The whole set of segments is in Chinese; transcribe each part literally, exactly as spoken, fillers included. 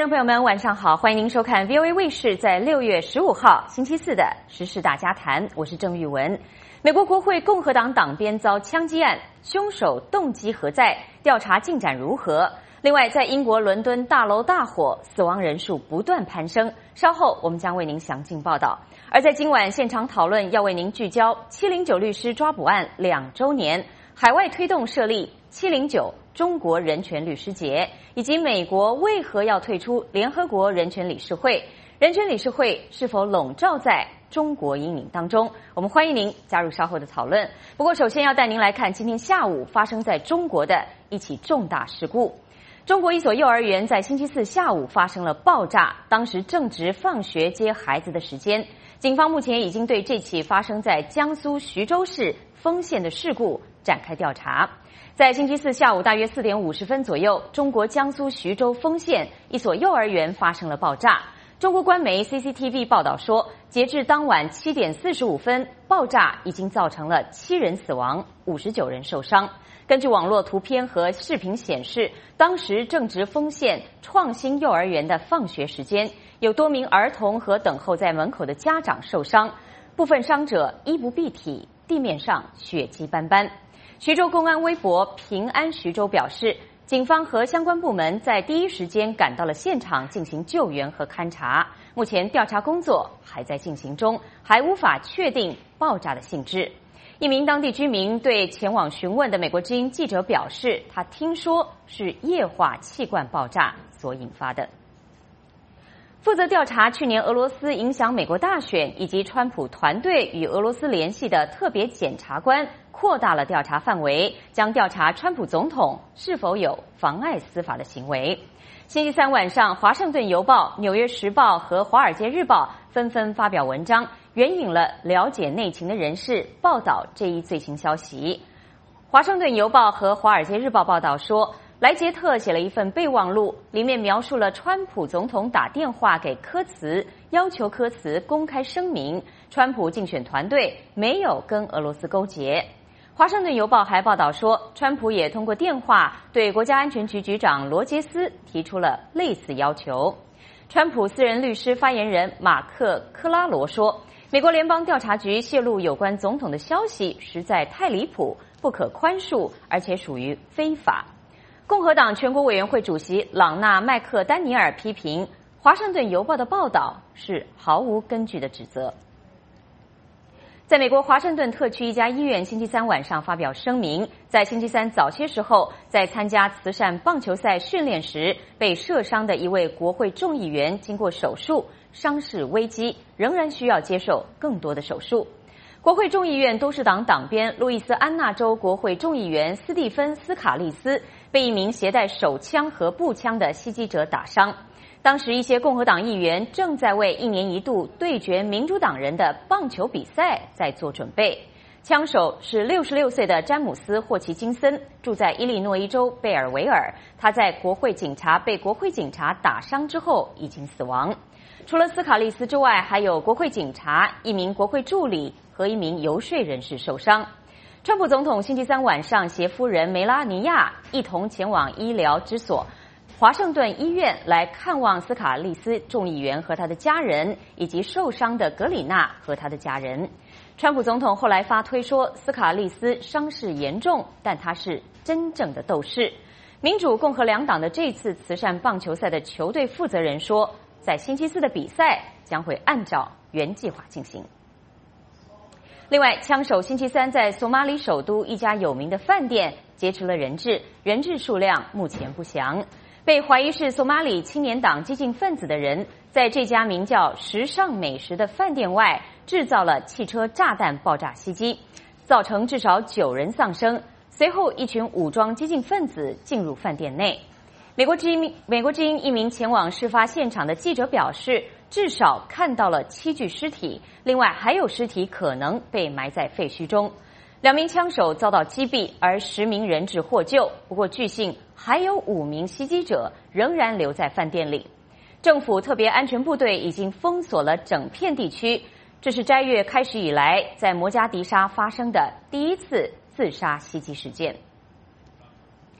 众朋友们，晚上好，欢迎您收看 V O A 卫视在六月十五号星期四的时事大家谈，我是郑玉文。美国国会共和党党鞭遭枪击案，凶手动机何在？调查进展如何？另外，在英国伦敦大楼大火，死亡人数不断攀升。稍后我们将为您详尽报道。而在今晚现场讨论，要为您聚焦七零九律师抓捕案两周年，海外推动设立七零九中国人权律师节，以及美国为何要退出联合国人权理事会？人权理事会是否笼罩在中国阴影当中？我们欢迎您加入稍后的讨论。不过，首先要带您来看今天下午发生在中国的一起重大事故。中国一所幼儿园在星期四下午发生了爆炸，当时正值放学接孩子的时间。警方目前已经对这起发生在江苏徐州市丰县的事故展开调查。在星期四下午大约四点五十分左右，中国江苏徐州丰县一所幼儿园发生了爆炸。中国官媒 C C T V 报道说，截至当晚七点四十五分，爆炸已经造成了七人死亡，五十九人受伤。根据网络图片和视频显示，当时正值丰县创新幼儿园的放学时间，有多名儿童和等候在门口的家长受伤，部分伤者衣不蔽体，地面上血迹斑斑。徐州公安微博平安徐州表示，警方和相关部门在第一时间赶到了现场进行救援和勘查，目前调查工作还在进行中，还无法确定爆炸的性质。一名当地居民对前往询问的美国之音记者表示，他听说是液化气罐爆炸所引发的。负责调查去年俄罗斯影响美国大选以及川普团队与俄罗斯联系的特别检察官扩大了调查范围，将调查川普总统是否有妨碍司法的行为。星期三晚上，《华盛顿邮报》、《纽约时报》和《华尔街日报》纷纷发表文章，援引了了解内情的人士报道这一最新消息。《华盛顿邮报》和《华尔街日报》报道说，莱杰特写了一份备忘录，里面描述了川普总统打电话给科茨，要求科茨公开声明，川普竞选团队没有跟俄罗斯勾结。华盛顿邮报还报道说，川普也通过电话对国家安全局局长罗杰斯提出了类似要求。川普私人律师发言人马克·克拉罗说，美国联邦调查局泄露有关总统的消息实在太离谱，不可宽恕，而且属于非法。共和党全国委员会主席朗纳·麦克丹尼尔批评华盛顿邮报的报道是毫无根据的指责。在美国华盛顿特区一家医院星期三晚上发表声明，在星期三早些时候，在参加慈善棒球赛训练时被射伤的一位国会众议员经过手术，伤势危机，仍然需要接受更多的手术。国会众议院多数党党鞭路易斯安那州国会众议员斯蒂芬·斯卡利斯被一名携带手枪和步枪的袭击者打伤。当时一些共和党议员正在为一年一度对决民主党人的棒球比赛在做准备。枪手是六十六岁的詹姆斯·霍奇金森，住在伊利诺伊州贝尔维尔。他在国会警察被国会警察打伤之后已经死亡。除了斯卡利斯之外，还有国会警察、一名国会助理和一名游说人士受伤。川普总统星期三晚上携夫人梅拉尼亚一同前往医疗之所华盛顿医院来看望斯卡利斯众议员和他的家人，以及受伤的格里纳和他的家人。川普总统后来发推说，斯卡利斯伤势严重，但他是真正的斗士。民主共和两党的这次慈善棒球赛的球队负责人说，在星期四的比赛将会按照原计划进行。另外，枪手星期三在索马里首都一家有名的饭店劫持了人质，人质数量目前不详。被怀疑是索马里青年党激进分子的人，在这家名叫时尚美食的饭店外制造了汽车炸弹爆炸袭击，造成至少九人丧生。随后，一群武装激进分子进入饭店内。美国之音美国之音一名前往事发现场的记者表示，至少看到了七具尸体，另外还有尸体可能被埋在废墟中。两名枪手遭到击毙，而十名人质获救。不过据信还有五名袭击者仍然留在饭店里。政府特别安全部队已经封锁了整片地区，这是斋月开始以来在摩加迪沙发生的第一次自杀袭击事件。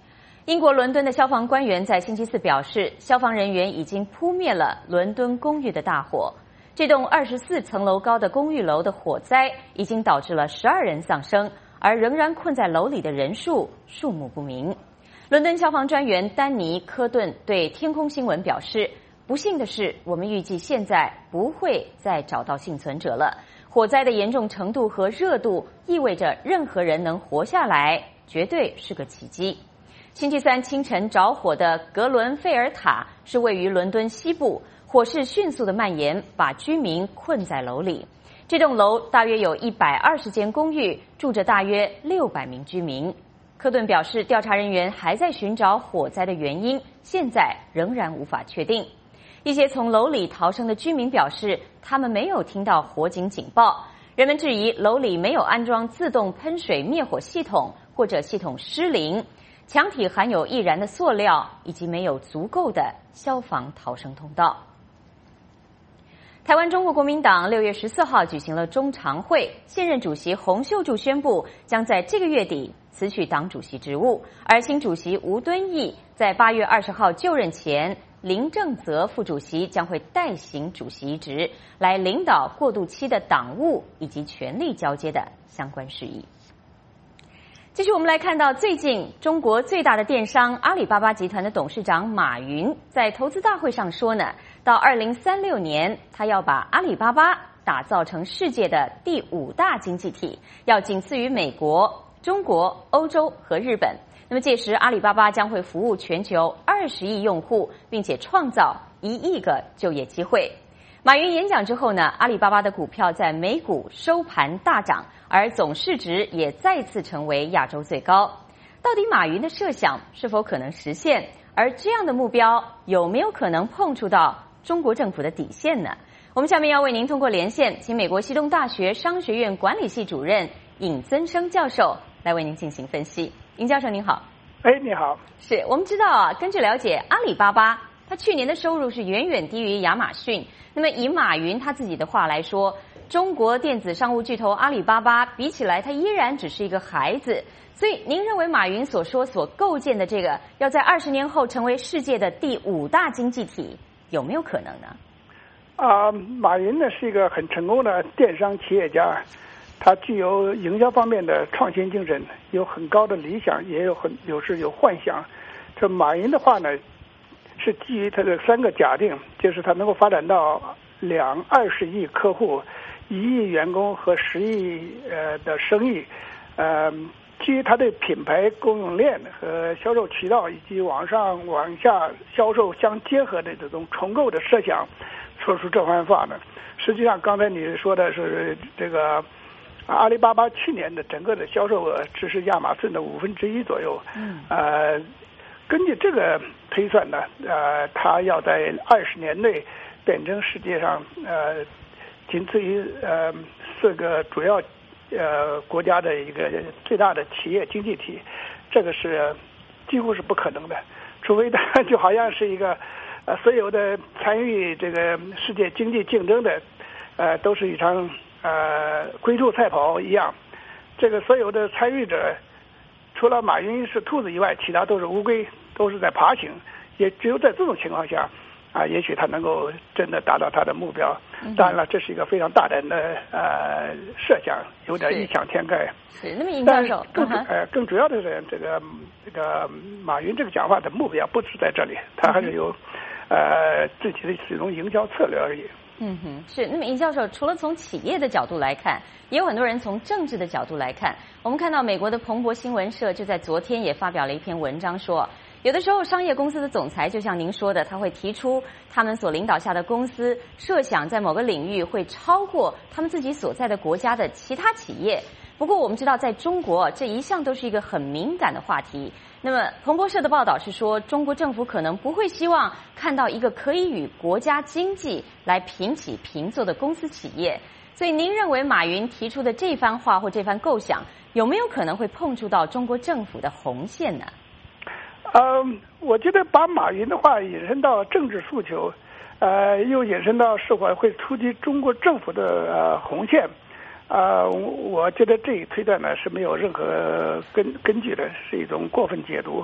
英国伦敦的消防官员在星期四表示，消防人员已经扑灭了伦敦公寓的大火。这栋二十四层楼高的公寓楼的火灾已经导致了十二人丧生，而仍然困在楼里的人数数目不明。伦敦消防专员丹尼·科顿对天空新闻表示，不幸的是，我们预计现在不会再找到幸存者了。火灾的严重程度和热度意味着任何人能活下来，绝对是个奇迹。星期三清晨着火的格伦费尔塔是位于伦敦西部，火势迅速的蔓延，把居民困在楼里。这栋楼大约有一百二十间公寓，住着大约六百名居民。科顿表示，调查人员还在寻找火灾的原因，现在仍然无法确定。一些从楼里逃生的居民表示，他们没有听到火警警报。人们质疑楼里没有安装自动喷水灭火系统，或者系统失灵，墙体含有易燃的塑料，以及没有足够的消防逃生通道。台湾中国国民党六月十四号举行了中常会，现任主席洪秀柱宣布将在这个月底辞去党主席职务，而新主席吴敦义在八月二十号就任前，林正则副主席将会代行主席一职，来领导过渡期的党务以及权力交接的相关事宜。继续我们来看到，最近中国最大的电商阿里巴巴集团的董事长马云在投资大会上说呢，到二零三六年，他要把阿里巴巴打造成世界的第五大经济体，要仅次于美国、中国、欧洲和日本。那么届时，阿里巴巴将会服务全球二十亿用户，并且创造一亿个就业机会。马云演讲之后呢，阿里巴巴的股票在美股收盘大涨，而总市值也再次成为亚洲最高。到底马云的设想是否可能实现？而这样的目标有没有可能碰触到中国政府的底线呢？我们下面要为您通过连线，请美国西东大学商学院管理系主任尹增生教授来为您进行分析。尹教授您好。 哎，你好。 是我们知道啊，根据了解，阿里巴巴它去年的收入是远远低于亚马逊。那么以马云他自己的话来说，中国电子商务巨头阿里巴巴比起来，它依然只是一个孩子。所以您认为马云所说所构建的这个要在二十年后成为世界的第五大经济体，有没有可能呢？ 啊、呃，马云呢是一个很成功的电商企业家，他具有营销方面的创新精神，有很高的理想，也有很有时有幻想。这马云的话呢，是基于他的三个假定，就是他能够发展到两二十亿客户、一亿员工和十亿呃的生意，呃，基于他对品牌供应链和销售渠道以及往上往下销售相结合的这种重构的设想，说出这番话呢。实际上，刚才你说的是这个阿里巴巴去年的整个的销售额只是亚马逊的五分之一左右，嗯，呃。根据这个推算呢，呃，它要在二十年内变成世界上呃仅次于呃四个主要呃国家的一个最大的企业经济体，这个是几乎是不可能的，除非它就好像是一个呃所有的参与这个世界经济竞争的呃都是一场呃龟兔赛跑一样，这个所有的参与者。除了马云是兔子以外，其他都是乌龟，都是在爬行。也只有在这种情况下，啊，也许他能够真的达到他的目标。当然了，这是一个非常大胆的呃设想，有点异想天开。 是，那么尹教授， 更呃更主要的是这个这个马云这个讲话的目标不是在这里，他还是有呃自己的这种营销策略而已。 嗯哼，是。那么尹教授，除了从企业的角度来看，也有很多人从政治的角度来看。我们看到美国的彭博新闻社就在昨天也发表了一篇文章说，有的时候商业公司的总裁就像您说的，他会提出他们所领导下的公司设想在某个领域会超过他们自己所在的国家的其他企业。不过我们知道，在中国这一向都是一个很敏感的话题。那么彭博社的报道是说，中国政府可能不会希望看到一个可以与国家经济来平起平坐的公司企业。所以您认为马云提出的这番话或这番构想，有没有可能会碰触到中国政府的红线呢？ 嗯，我觉得把马云的话引申到政治诉求，呃，又引申到是否会触及中国政府的呃红线。呃，我觉得这一推断呢是没有任何根根据的，是一种过分解读。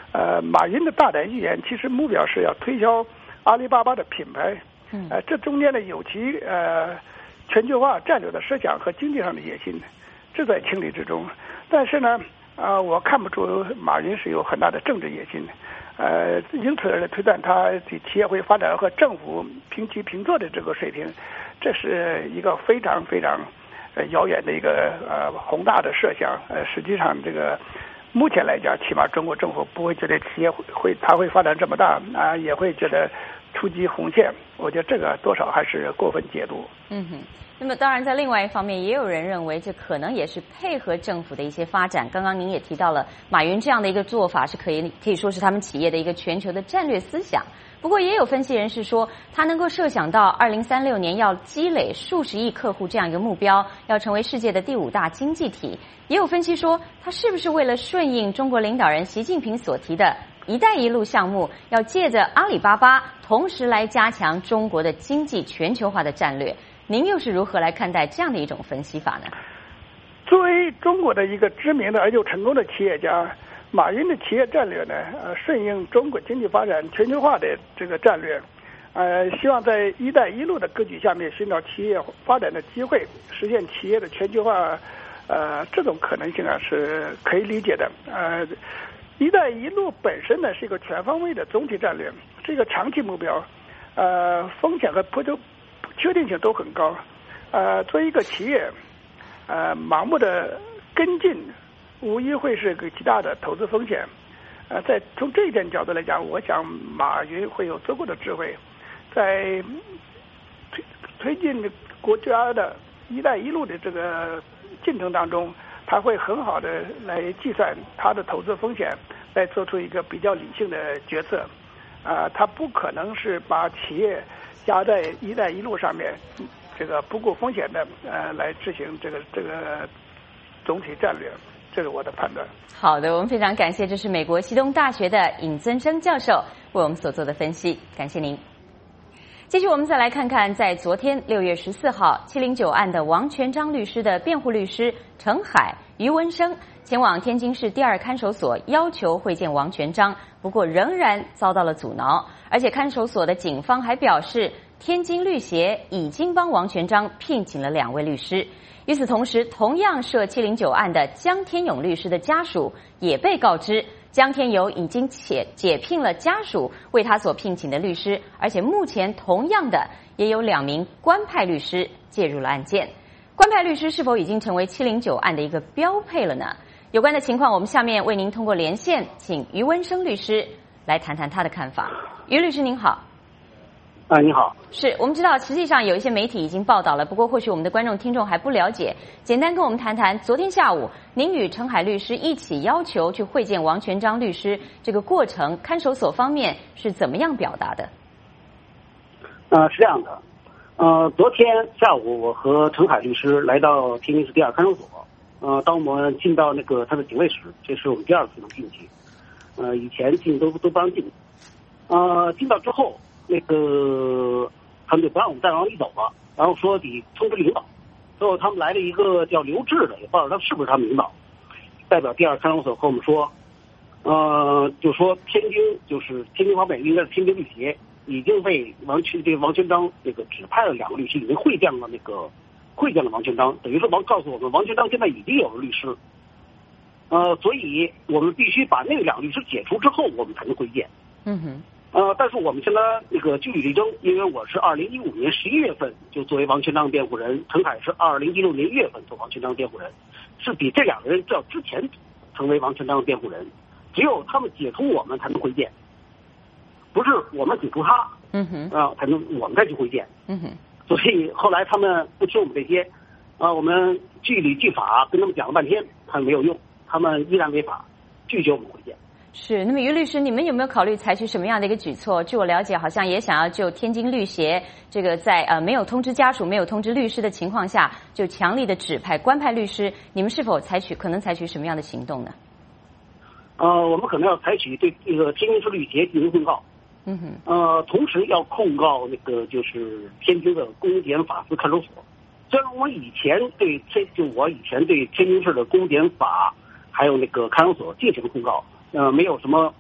呃，马云的大胆预言其实目标是要推销阿里巴巴的品牌，呃，这中间呢有其呃全球化战略的设想和经济上的野心，这在情理之中。但是呢，啊、呃，我看不出马云是有很大的政治野心的。呃，因此而推断他的企业会发展和政府平起平坐的这个水平，这是一个非常非常呃遥远的一个呃宏大的设想。呃，实际上这个目前来讲，起码中国政府不会觉得企业会会它会发展这么大啊、呃，也会觉得触及红线。我觉得这个多少还是过分解读。 嗯哼。那么当然，在另外一方面，也有人认为这可能也是配合政府的一些发展。刚刚您也提到了，马云这样的一个做法是可以可以说是他们企业的一个全球的战略思想。不过，也有分析人士说，他能够设想到二零三六年要积累数十亿客户这样一个目标，要成为世界的第五大经济体。也有分析说，他是不是为了顺应中国领导人习近平所提的一带一路项目，要借着阿里巴巴，同时来加强中国的经济全球化的战略。您又是如何来看待这样的一种分析法呢？ 作为中国的一个知名的而又成功的企业家，马云的企业战略呢，呃，顺应中国经济发展全球化的这个战略，呃，希望在“一带一路”的格局下面寻找企业发展的机会，实现企业的全球化，呃，这种可能性啊是可以理解的。呃，“一带一路”本身呢是一个全方位的总体战略，是一个长期目标，呃，风险和不确定性都很高，呃，作为一个企业，呃，盲目的跟进，无疑会是个极大的投资风险。呃，在从这一点角度来讲，我想马云会有足够的智慧，在推推进国家的一带一路的这个进程当中，他会很好的来计算他的投资风险，来做出一个比较理性的决策。啊、呃，他不可能是把企业加在“一带一路”上面，这个不顾风险的呃来执行这个这个总体战略，这是我的判断。 好的，我们非常感谢，这是美国西东大学的尹尊生教授为我们所做的分析，感谢您。继续，我们再来看看，在昨天六月十四号七零九案的王全璋律师的辩护律师程海、于文生前往天津市第二看守所要求会见王全璋，不过仍然遭到了阻挠，而且看守所的警方还表示，天津律协已经帮王全璋聘请了两位律师。与此同时，同样涉七零九案的江天勇律师的家属也被告知，江天勇已经解解聘了家属为他所聘请的律师，而且目前同样的也有两名官派律师介入了案件。官派律师是否已经成为七零九案的一个标配了呢？有关的情况，我们下面为您通过连线，请于文生律师来谈谈他的看法。于律师您好。 啊，你好。 是我们知道，实际上有一些媒体已经报道了，不过或许我们的观众听众还不了解。简单跟我们谈谈，昨天下午您与程海律师一起要求去会见王全璋律师，这个过程，看守所方面是怎么样表达的？ 呃，是这样的，呃，昨天下午我和程海律师来到天津市第二看守所，呃，当我们进到那个他的警卫室，这是我们第二次能进去，呃，以前进都都不让进，呃，进到之后。那个他们就不让我们再往里走了，然后说得通知领导。最后他们来了一个叫刘志的，也不知道他是不是他们领导，代表第二看守所和我们说，呃，就说天津就是天津方面应该是天津律协已经为王全这个王全璋这个指派了两个律师，已经会见了那个会见了王全璋，等于说王告诉我们王全璋现在已经有了律师，呃，所以我们必须把那两个律师解除之后，我们才能会见。 嗯哼。 呃，但是我们现在那个据理力争，因为我是二零一五年十一月份就作为王全璋辩护人，程海是二零一六年一月份做王全璋辩护人，是比这两个人要之前成为王全璋的辩护人，只有他们解除我们才能会见，不是我们解除他， 嗯哼， 啊、呃，才能我们再去会见， 嗯哼， 所以后来他们不听我们这些，啊、呃，我们据理据法跟他们讲了半天，他们没有用，他们依然违法，拒绝我们会见。 是，那么于律师，你们有没有考虑采取什么样的一个举措？据我了解，好像也想要就天津律协这个在呃没有通知家属、没有通知律师的情况下，就强力的指派官派律师，你们是否采取可能采取什么样的行动呢？ 呃，我们可能要采取对这个天津市律协进行控告， 嗯哼， 呃，同时要控告那个就是天津的公检法司看守所。虽然我以前对天就我以前对天津市的公检法还有那个看守所进行控告。呃，没有什么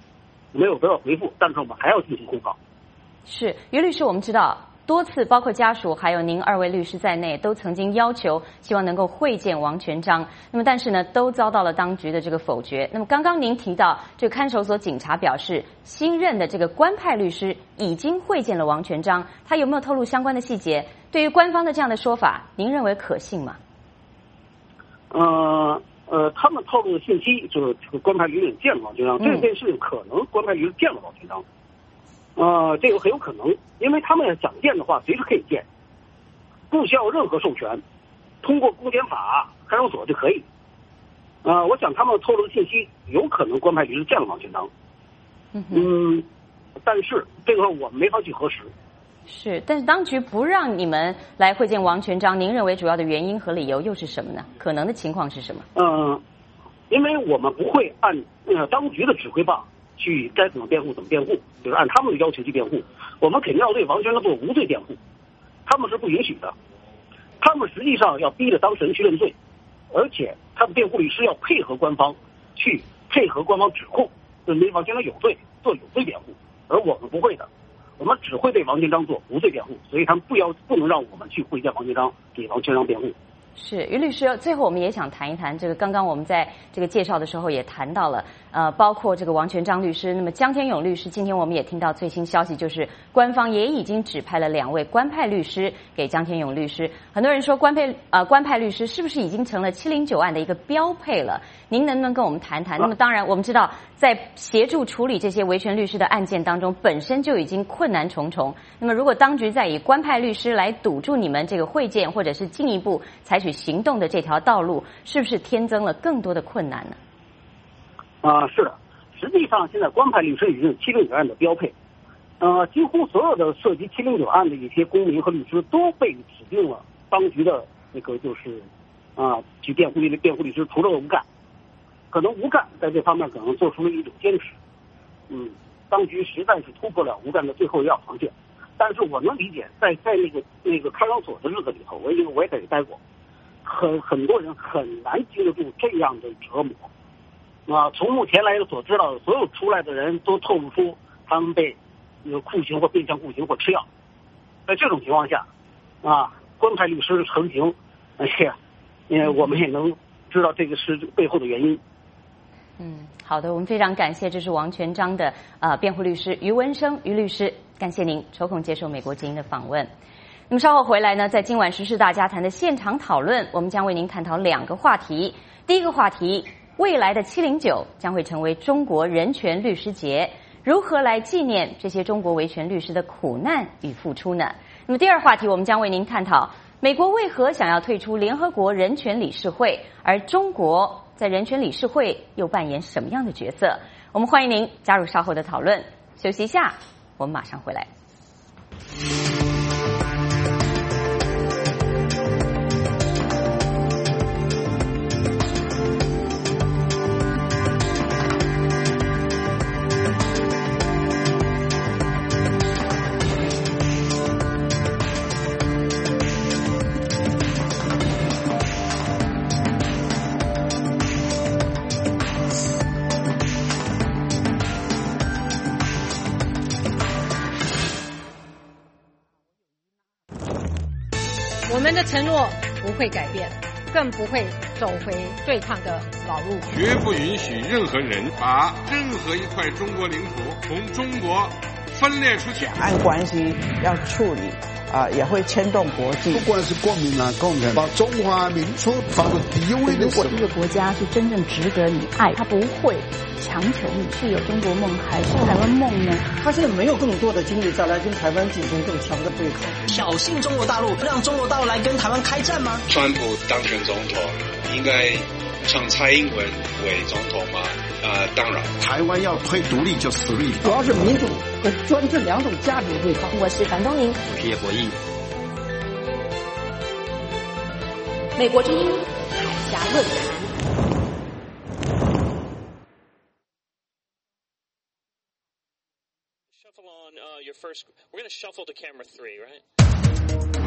没有得到回复，但是我们还要进行公告。 是，于律师，我们知道多次，包括家属还有您二位律师在内，都曾经要求希望能够会见王全璋，那么但是呢，都遭到了当局的这个否决。那么刚刚您提到，这个看守所警察表示，新任的这个官派律师已经会见了王全璋，他有没有透露相关的细节？对于官方的这样的说法，您认为可信吗？ 呃呃，他们透露的信息就是这个官派律师见了王全璋，这件事情可能官派律师见了王全璋。呃，这个很有可能，因为他们要想见的话，随时可以见，不需要任何授权，通过公检法、看守所就可以。呃，我想他们透露的信息，有可能官派律师见了王全璋。嗯嗯，但是这个我们没法去核实。 是，但是当局不让你们来会见王全璋，您认为主要的原因和理由又是什么呢？可能的情况是什么？ 嗯、呃，因为我们不会按呃当局的指挥棒去该怎么辩护怎么辩护，就是按他们的要求去辩护。我们肯定要对王全璋做无罪辩护，他们是不允许的。他们实际上要逼着当事人去认罪，而且他的辩护律师要配合官方去配合官方指控，认为王全璋有罪，做有罪辩护。而我们不会的，我们只会对王全璋做无罪辩护，所以他们不要不能让我们去会见王全璋，给王全璋辩护。 是，于律师，最后我们也想谈一谈这个，刚刚我们在这个介绍的时候也谈到了，呃，包括这个王全璋律师，那么江天勇律师，今天我们也听到最新消息，就是官方也已经指派了两位官派律师给江天勇律师。很多人说官派呃官派律师是不是已经成了七零九案的一个标配了？您能不能跟我们谈谈？那么当然，我们知道在协助处理这些维权律师的案件当中，本身就已经困难重重。那么如果当局再以官派律师来堵住你们这个会见，或者是进一步采取行动的这条道路，是不是添增了更多的困难呢？ 啊、呃，是的，实际上现在官派律师已经是七零九案的标配，呃，几乎所有的涉及七零九案的一些公民和律师都被指定了当局的那个就是啊、呃，去辩护律辩护律师，除了吴干，可能吴干在这方面可能做出了一种坚持，嗯，当局实在是突破了吴干的最后一道防线。但是我能理解，在在那个那个看守所的日子里头，我因为我也在这待过，很很多人很难经得住这样的折磨。啊，从目前来所知道的，所有出来的人都透露出他们被呃酷刑或变相酷刑或吃药。在这种情况下，啊，官派律师成型，而且，呃，我们也能知道这个是背后的原因。 嗯，好的，我们非常感谢，这是王全璋的呃辩护律师于文生于律师，感谢您抽空接受美国之音的访问。那么稍后回来呢，在今晚时事大家谈的现场讨论，我们将为您探讨两个话题。第一个话题，未来的七零九将会成为中国人权律师节，如何来纪念这些中国维权律师的苦难与付出呢？那么第二话题，我们将为您探讨美国为何想要退出联合国人权理事会，而中国在人权理事会又扮演什么样的角色？我们欢迎您加入稍后的讨论。休息一下，我们马上回来。 我们的承诺不会改变，更不会走回对抗的老路。 绝不允许任何人把任何一块中国领土从中国分裂出去。 两岸关系要处理啊、呃，也会牵动国际。 不管是国民党、共产党，把中华民族放在第一位的时候。 如果一个国家是真正值得你爱，他不会强求你是有中国梦还是台湾梦呢？ 他现在没有更多的精力再来跟台湾进行更强的对抗， 挑衅中国大陆，让中国大陆来跟台湾开战吗？ 川普当选总统，应该让蔡英文为总统吗？呃，当然， 台湾要推独立就实力， 主要是民主和专制两种价值对抗。 我是樊东宁， 我是叶国义。 美国之音海峡论坛。 Shuffle on uh, your first. We're going to shuffle to camera three, right?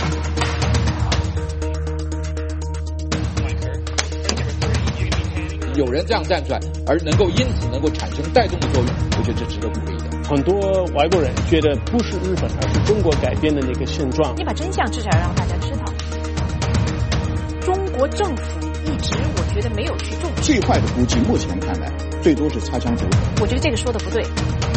Mike, camera three. You're going to be handing 有人这样站出来，而能够因此能够产生带动的作用，我觉得这值得鼓励的。 很多外国人觉得不是日本，而是中国改变的那个现状。 你把真相至少让大家知道。中国政府一直我觉得没有去重视。 最坏的估计，目前看来最多是擦枪走火。 我觉得这个说的不对。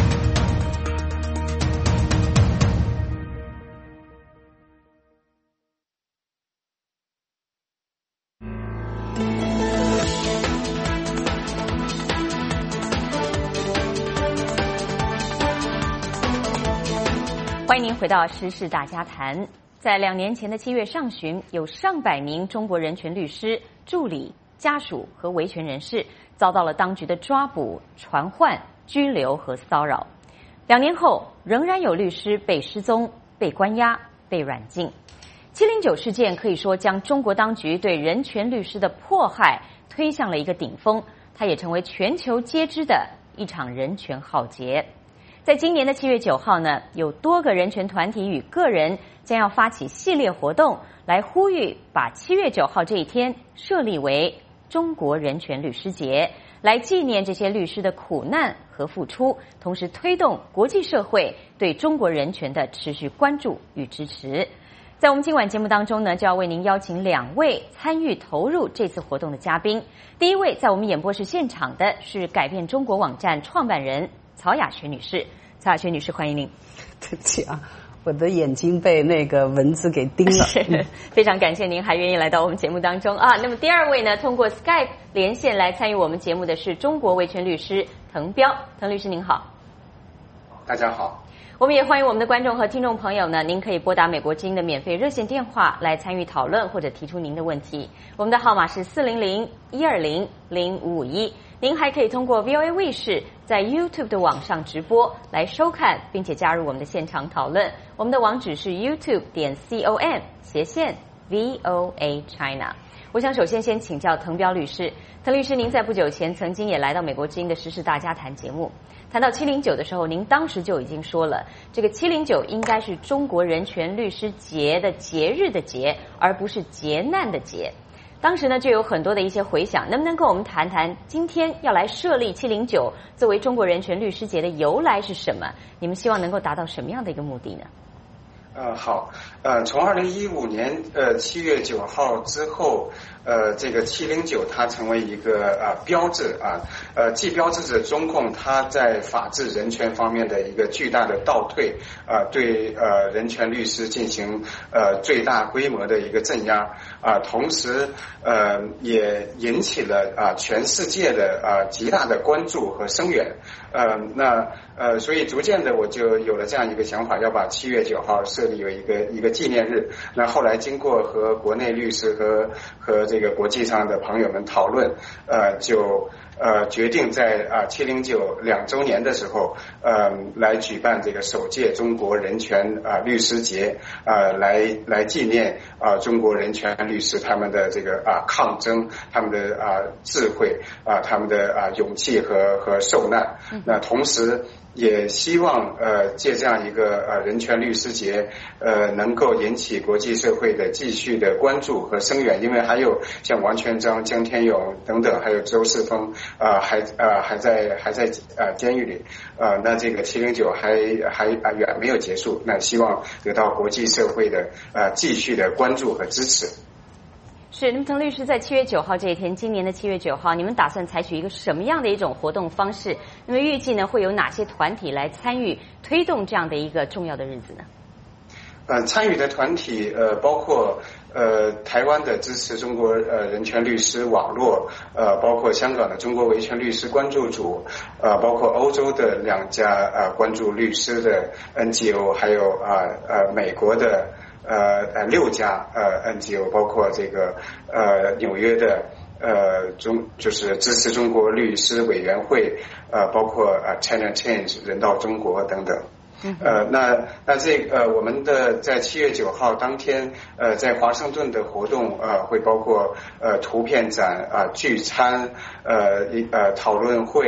欢迎您回到时事大家谈。在两年前的七月上旬，有上百名中国人权律师、助理、家属和维权人士遭到了当局的抓捕、传唤、拘留和骚扰。两年后，仍然有律师被失踪、被关押、被软禁。七零九事件可以说将中国当局对人权律师的迫害推向了一个顶峰，它也成为全球皆知的一场人权浩劫。在今年的七月九号呢，有多个人权团体与个人将要发起系列活动，来呼吁把七月九号这一天设立为中国人权律师节，来纪念这些律师的苦难和付出，同时推动国际社会对中国人权的持续关注与支持。在我们今晚节目当中呢，就要为您邀请两位参与投入这次活动的嘉宾。第一位在我们演播室现场的是改变中国网站创办人曹雅雪女士。曹雅雪女士，欢迎您。 对不起啊，我的眼睛被那个蚊子给叮了。 非常感谢您还愿意来到我们节目当中啊。那么第二位呢，通过 Skype 连线来参与我们节目的是中国维权律师滕彪。滕律师您好。 大家好。 我们也欢迎我们的观众和听众朋友呢，您可以拨打美国之音的免费热线电话来参与讨论或者提出您的问题。我们的号码是四零零一二零零五五一。您还可以通过 V O A 卫视在 YouTube 的网上直播来收看，并且加入我们的现场讨论。我们的网址是 YouTube 点 com 斜线 V O A China。我想首先先请教滕彪律师。滕律师，您在不久前曾经也来到美国之音的时事大家谈节目，谈到七零九的时候，您当时就已经说了，这个七零九应该是中国人权律师节的节日的节，而不是劫难的劫。当时呢，就有很多的一些回响，能不能跟我们谈谈今天要来设立七零九作为中国人权律师节的由来是什么？你们希望能够达到什么样的一个目的呢？ 呃，好，呃，从二零一五年呃七月九号之后，呃，这个七零九它成为一个呃标志啊，呃，既标志着中共它在法治人权方面的一个巨大的倒退，啊、呃，对呃人权律师进行呃最大规模的一个镇压啊、呃，同时呃也引起了啊、呃、全世界的啊、呃、极大的关注和声援，呃，那呃，所以逐渐的我就有了这样一个想法，要把七月九号设立为一个一个纪念日。那后来经过和国内律师和和这个国际上的朋友们讨论，呃，就呃决定在啊七零九两周年的时候，呃，来举办这个首届中国人权啊、呃、律师节，啊、呃，来来纪念啊、呃、中国人权律师他们的这个啊、呃、抗争，他们的啊、呃、智慧啊、呃、他们的啊、呃、勇气和和受难。那同时也希望呃借这样一个呃人权律师节呃能够引起国际社会的继续的关注和声援，因为还有像王全璋、江天勇等等，还有周世峰啊、呃、还呃还在还在呃监狱里，呃那这个七零九还还啊远没有结束，那希望得到国际社会的呃继续的关注和支持。 是，那么滕律师在七月九号这一天，今年的七月九号，你们打算采取一个什么样的一种活动方式？那么预计呢，会有哪些团体来参与推动这样的一个重要的日子呢？ 呃，参与的团体呃包括呃台湾的支持中国呃人权律师网络，呃包括香港的中国维权律师关注组，呃包括欧洲的两家呃关注律师的 N G O， 还有啊 呃, 呃美国的呃呃六家呃 N G O， 包括这个呃纽约的呃中就是支持中国律师委员会，呃包括呃 China Change 人道中国等等。呃，那那这呃，我们的在七月九号当天，呃，在华盛顿的活动呃，会包括呃图片展啊、呃、聚餐呃一呃讨论会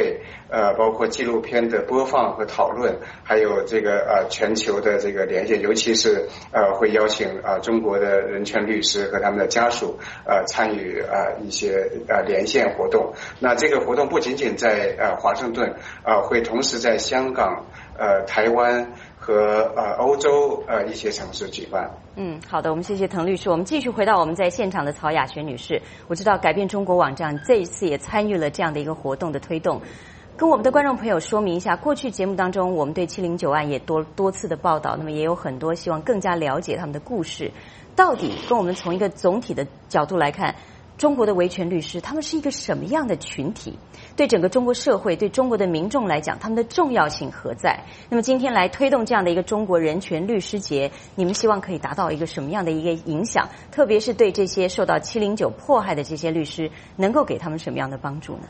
呃，包括纪录片的播放和讨论，还有这个呃全球的这个连线，尤其是呃会邀请啊、呃、中国的人权律师和他们的家属呃参与啊、呃、一些呃连线活动。那这个活动不仅仅在呃华盛顿啊、呃，会同时在香港、呃台湾和呃欧洲呃一些城市举办。 嗯，好的，我们谢谢滕律师。我们继续回到我们在现场的曹雅璇女士。我知道改变中国网站这一次也参与了这样的一个活动的推动。跟我们的观众朋友说明一下，过去节目当中我们对七零九案也多多次的报道，那么也有很多希望更加了解他们的故事。到底跟我们从一个总体的角度来看，中国的维权律师他们是一个什么样的群体？对整个中国社会、对中国的民众来讲，他们的重要性何在？那么今天来推动这样的一个中国人权律师节，你们希望可以达到一个什么样的一个影响？特别是对这些受到七零九迫害的这些律师，能够给他们什么样的帮助呢？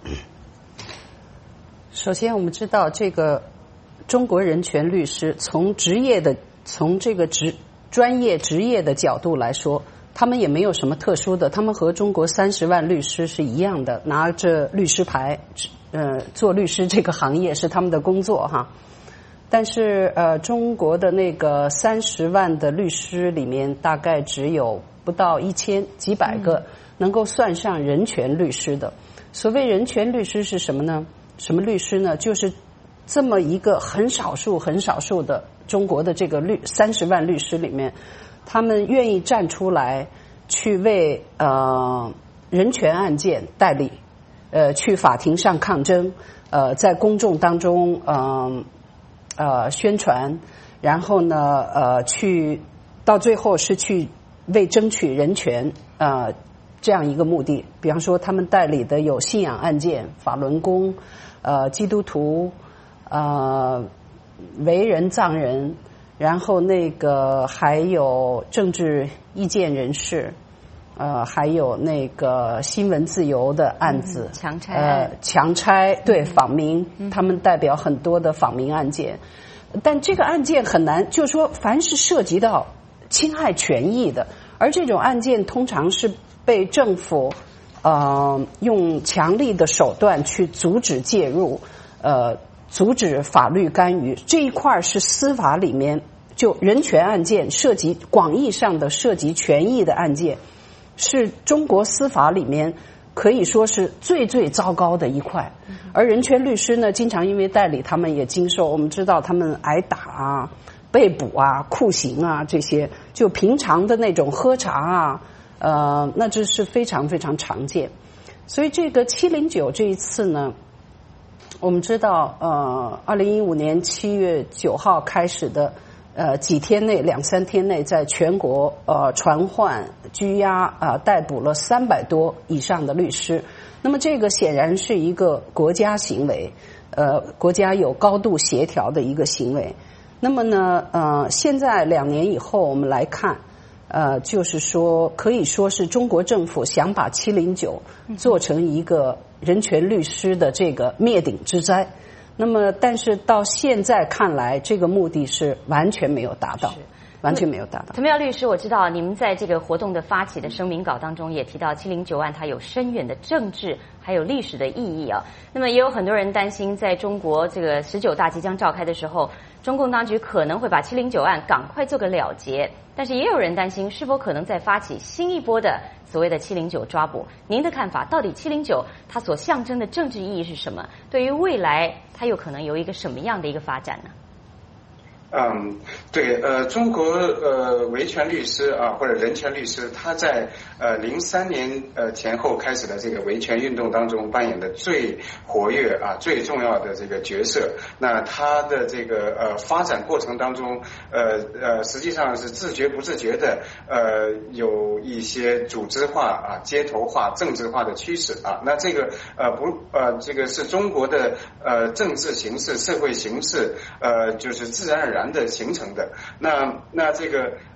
首先，我们知道这个中国人权律师从职业的、从这个职专业职业的角度来说，他们也没有什么特殊的，他们和中国三十万律师是一样的，拿着律师牌，呃，做律师这个行业是他们的工作哈。但是呃，中国的那个三十万的律师里面，大概只有不到一千几百个能够算上人权律师的。所谓人权律师是什么呢？什么律师呢？就是这么一个很少数、很少数的中国的这个律三十万律师里面，他们愿意站出来去为呃人权案件代理，呃去法庭上抗争，呃在公众当中呃呃宣传，然后呢呃去到最后是去为争取人权呃这样一个目的。比方说他们代理的有信仰案件、法轮功、呃基督徒、呃为人藏人，然后那个还有政治意见人士，呃还有那个新闻自由的案子， 嗯、强拆呃强拆对访民、嗯，他们代表很多的访民案件，但这个案件很难，就是说凡是涉及到侵害权益的，而这种案件通常是被政府呃用强力的手段去阻止介入，呃阻止法律干预，这一块是司法里面就人权案件涉及广义上的涉及权益的案件，是中国司法里面可以说是最最糟糕的一块。而人权律师呢，经常因为代理他们也经受，我们知道他们挨打啊、被捕啊、酷刑啊，这些就平常的那种喝茶啊，呃，那这是非常非常常见。所以这个七零九这一次呢，我们知道呃二零一五年七月九号开始的呃几天内两三天内在全国呃传唤拘押啊、呃、逮捕了三百多以上的律师。那么这个显然是一个国家行为，呃国家有高度协调的一个行为。那么呢呃现在两年以后我们来看，呃就是说可以说是中国政府想把七零九做成一个人权律师的这个灭顶之灾。那么但是到现在看来，这个目的是完全没有达到，完全没有达到。 滕妙律师，我知道你们在这个活动的发起的声明稿当中也提到七零九案它有深远的政治还有历史的意义啊。那么也有很多人担心，在中国这个十九大即将召开的时候，中共当局可能会把七零九案赶快做个了结，但是也有人担心是否可能再发起新一波的所谓的七零九抓捕。您的看法，到底七零九它所象征的政治意义是什么？对于未来它有可能有一个什么样的一个发展呢？ 嗯，对，呃，中国呃维权律师啊或者人权律师，他在呃零三年呃前后开始的这个维权运动当中扮演的最活跃啊最重要的这个角色。那他的这个呃发展过程当中，呃呃实际上是自觉不自觉的呃有一些组织化啊街头化政治化的趋势啊。那这个呃不呃这个是中国的呃政治形势社会形势呃就是自然而然的形成的。那那这个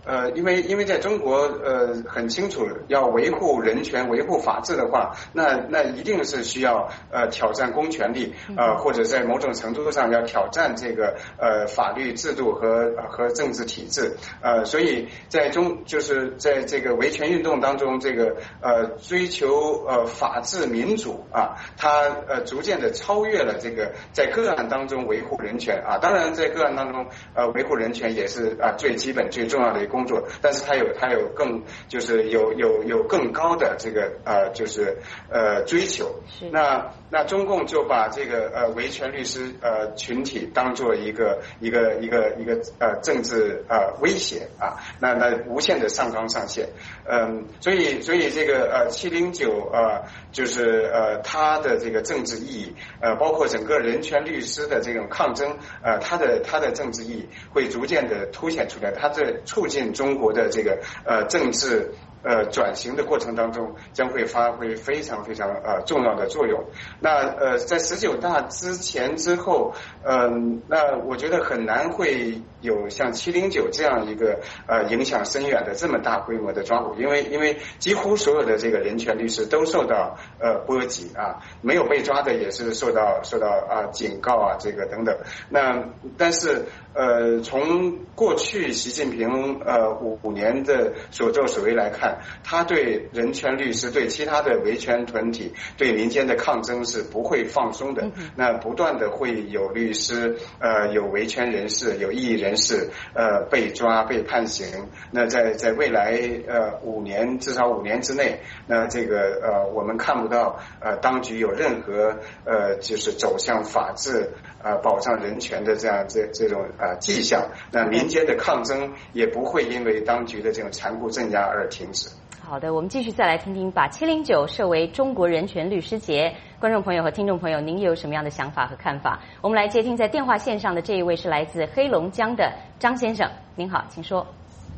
呃，因为因为在中国呃很清楚，要维护人权、维护法治的话，那那一定是需要呃挑战公权力，呃或者在某种程度上要挑战这个呃法律制度和和政治体制，呃，所以在中就是在这个维权运动当中，这个呃追求呃法治民主啊，它呃逐渐的超越了这个在个案当中维护人权啊，当然在个案当中呃维护人权也是啊最基本最重要的一个工作，但是它有它有更就是有有有更高的这个呃就是呃追求。那那中共就把这个呃维权律师呃群体当做一个一个一个一个呃政治呃威胁啊，那那无限的上纲上线，嗯，所以所以这个呃七零九呃就是呃它的这个政治意义呃包括整个人权律师的这种抗争呃它的它的政治意义会逐渐的凸显出来，它在促进中国的这个呃政治呃转型的过程当中将会发挥非常非常呃重要的作用。那呃在十九大之前之后，嗯、呃，那我觉得很难会有像七零九这样一个呃影响深远的这么大规模的抓捕，因为因为几乎所有的这个人权律师都受到呃波及啊，没有被抓的也是受到受到啊警告啊这个等等。那但是呃从过去习近平呃五五年的所作所为来看，他对人权律师、对其他的维权团体、对民间的抗争是不会放松的。那不断的会有律师、呃有维权人士、有异议人士呃被抓、被判刑。那在在未来呃五年至少五年之内，那这个呃我们看不到呃当局有任何呃就是走向法治、呃保障人权的这样这这种呃迹象。那民间的抗争也不会因为当局的这种残酷镇压而停止。 好的，我们继续再来听听，把七零九设为中国人权律师节，观众朋友和听众朋友，您有什么样的想法和看法？我们来接听在电话线上的这一位是来自黑龙江的张先生，您好，请说。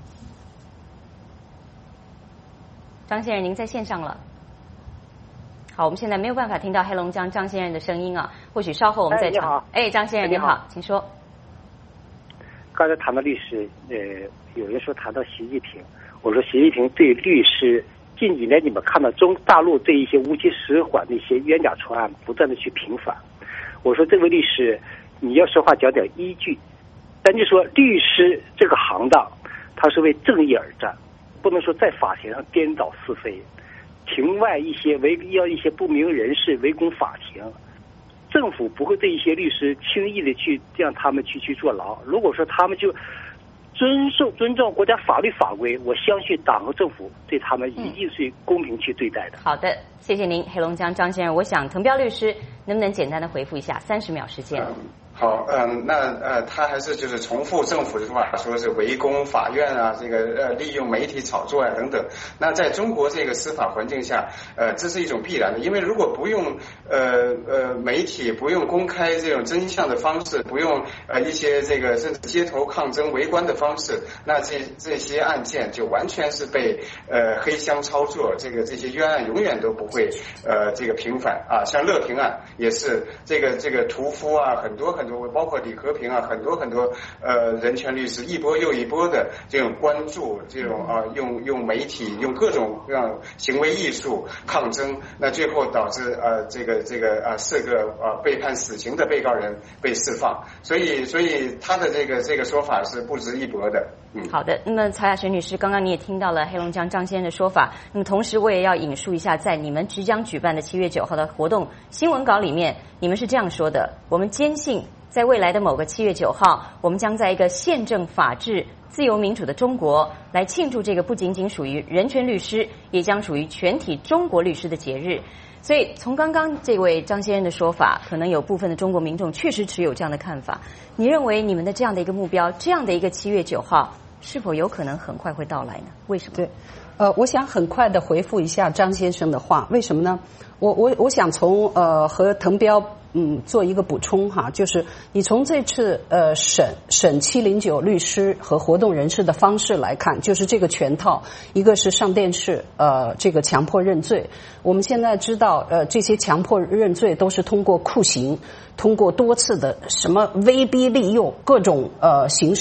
张先生，您在线上了。好，我们现在没有办法听到黑龙江张先生的声音啊，或许稍后我们再讲。哎，张先生您好，请说。 刚才谈到律师，呃，有人说谈到习近平。我说习近平对律师近几年你们看到中大陆对一些无期使馆的一些冤假错案不断的去平反，我说这位律师你要说话讲点依据，咱就说律师这个行当他是为正义而战，不能说在法庭上颠倒是非，庭外一些围要一些不明人士围攻法庭，政府不会对一些律师轻易的去让他们去去坐牢，如果说他们就遵守尊重国家法律法规，我相信党和政府对他们一定是公平去对待的。 嗯、好的，谢谢您，黑龙江张先生。我想滕彪律师能不能简单的回复一下，三十秒时间。 嗯好，嗯，那呃，他还是就是重复政府的话，说是围攻法院啊，这个呃，利用媒体炒作啊等等。那在中国这个司法环境下，呃，这是一种必然的，因为如果不用呃呃媒体，不用公开这种真相的方式，不用呃一些这个甚至街头抗争、围观的方式，那这这些案件就完全是被呃黑箱操作，这个这些冤案永远都不会呃这个平反啊。像乐平案也是这个这个屠夫啊，很多很多。包括李和平啊，很多很多呃人权律师一波又一波的这种关注，这种啊用用媒体用各种各样行为艺术抗争，那最后导致呃这个这个啊四个呃被判死刑的被告人被释放，所以所以他的这个这个说法是不值一驳的。嗯， 好的。那么曹雅璇女士，刚刚你也听到了黑龙江张先生的说法，那么同时我也要引述一下，在你们即将举办的七月九号的活动新闻稿里面，你们是这样说的：我们坚信。在未来的某个七月九号，我们将在一个宪政、法治、自由民主的中国来庆祝这个不仅仅属于人权律师，也将属于全体中国律师的节日。所以，从刚刚这位张先生的说法，可能有部分的中国民众确实持有这样的看法。你认为你们的这样的一个目标，这样的一个七月九号，是否有可能很快会到来呢？为什么？ 对，呃，我想很快的回复一下张先生的话，为什么呢？我我我想从呃和滕彪。嗯，做一个补充哈，就是你从这次呃审审七零九律师和活动人士的方式来看，就是这个全套，一个是上电视，呃，这个强迫认罪。我们现在知道，呃，这些强迫认罪都是通过酷刑，通过多次的什么威逼利诱各种呃形式。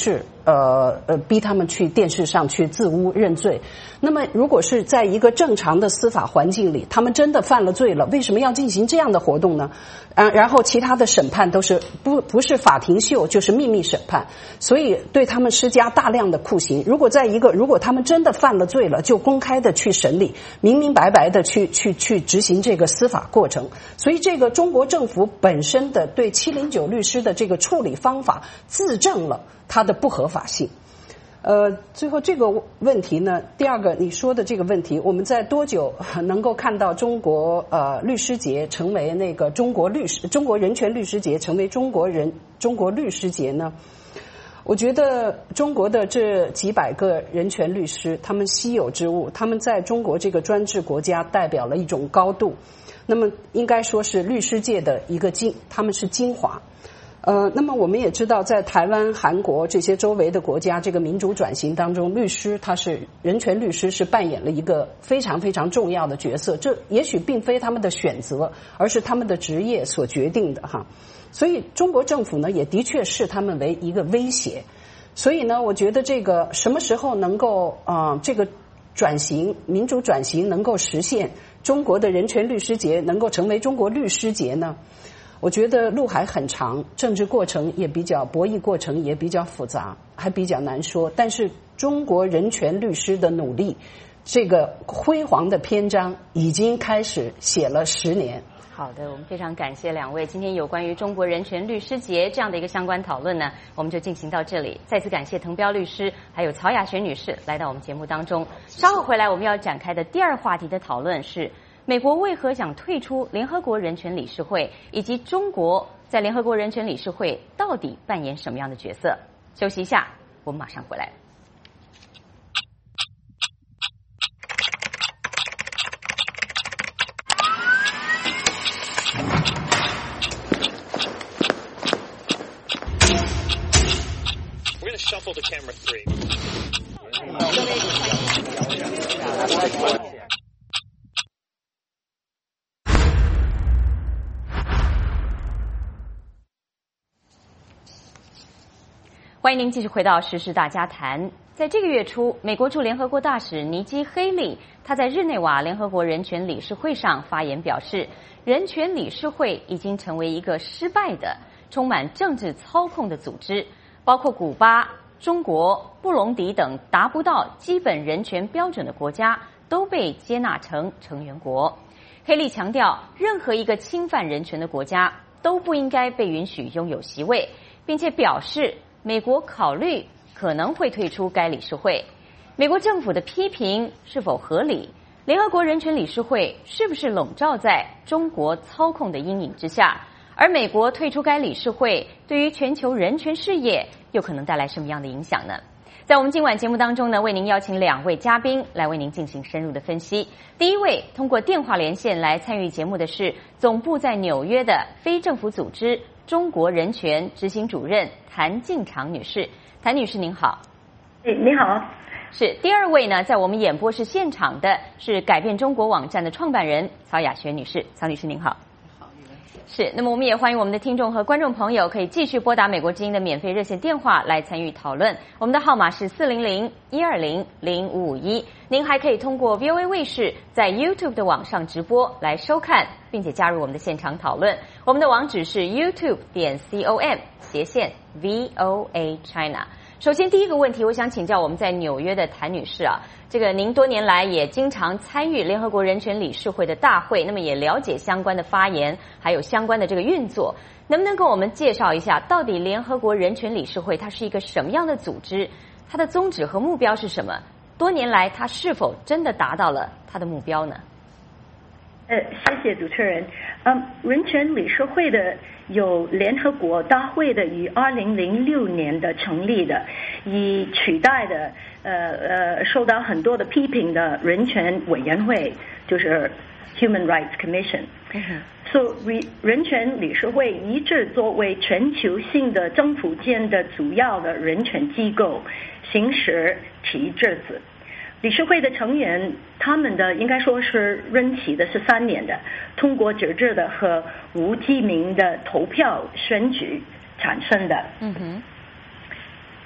呃呃逼他们去电视上去自污认罪。那么如果是在一个正常的司法环境里，他们真的犯了罪了，为什么要进行这样的活动呢？啊，然后其他的审判都是不不是法庭秀，就是秘密审判，所以对他们施加大量的酷刑。如果在一个如果他们真的犯了罪了，就公开的去审理，明明白白的去去去执行这个司法过程。所以这个中国政府本身的对七零九律师的这个处理方法自证了它的不合法性。呃，最后这个问题呢，第二个你说的这个问题，我们在多久能够看到中国呃律师节成为那个中国律师中国人权律师节成为中国人中国律师节呢？我觉得中国的这几百个人权律师，他们稀有之物，他们在中国这个专制国家代表了一种高度，那么应该说是律师界的一个精，他们是精华。呃，那么我们也知道，在台湾、韩国这些周围的国家，这个民主转型当中，律师他是人权律师是扮演了一个非常非常重要的角色。这也许并非他们的选择，而是他们的职业所决定的哈。所以中国政府呢，也的确视他们为一个威胁。所以呢，我觉得这个什么时候能够啊、呃，这个转型民主转型能够实现，中国的人权律师节能够成为中国律师节呢？我觉得路还很长，政治过程也比较博弈过程也比较复杂，还比较难说。但是中国人权律师的努力，这个辉煌的篇章已经开始写了十年。 好的，我们非常感谢两位。今天有关于中国人权律师节这样的一个相关讨论呢，我们就进行到这里。再次感谢滕彪律师还有曹雅璇女士来到我们节目当中。稍后回来我们要展开的第二话题的讨论是美国为何想退出联合国人权理事会，以及中国在联合国人权理事会到底扮演什么样的角色？休息一下，我们马上回来。 We're going to shuffle to camera three. 欢迎您继续回到时事大家谈。在这个月初，美国驻联合国大使尼基·黑利他在日内瓦联合国人权理事会上发言表示，人权理事会已经成为一个失败的、充满政治操控的组织，包括古巴、中国、布隆迪等达不到基本人权标准的国家都被接纳成成员国。黑利强调，任何一个侵犯人权的国家都不应该被允许拥有席位，并且表示美国考虑可能会退出该理事会。美国政府的批评是否合理？联合国人权理事会是不是笼罩在中国操控的阴影之下？而美国退出该理事会对于全球人权事业又可能带来什么样的影响呢？在我们今晚节目当中呢，为您邀请两位嘉宾来为您进行深入的分析。第一位通过电话连线来参与节目的是总部在纽约的非政府组织中国人权执行主任谭进常女士。谭女士您好。 哎，你好。 是。第二位呢，在我们演播室现场的是改变中国网站的创办人曹雅璇女士。曹女士您好。是，那么我们也欢迎我们的听众和观众朋友可以继续拨打美国之音的免费热线电话来参与讨论，我们的号码是四零零一二零零五五一。您还可以通过 V O A 卫视在 YouTube 的网上直播来收看，并且加入我们的现场讨论。我们的网址是 YouTube 点 com 斜线 V O A China。首先第一个问题，我想请教我们在纽约的谭女士啊，这个您多年来也经常参与联合国人权理事会的大会，那么也了解相关的发言，还有相关的这个运作，能不能跟我们介绍一下，到底联合国人权理事会它是一个什么样的组织？它的宗旨和目标是什么？多年来它是否真的达到了它的目标呢？ 呃，谢谢主持人。嗯，人权理事会的有联合国大会的于二零零六年的成立的，以取代的呃呃受到很多的批评的人权委员会，就是 Human Rights Commission。嗯、所以人权理事会一直作为全球性的政府间的主要的人权机构，行使其职责。理事会的成员，他们的应该说是任期的是三年的，通过直接的和无记名的投票选举产生的。嗯哼。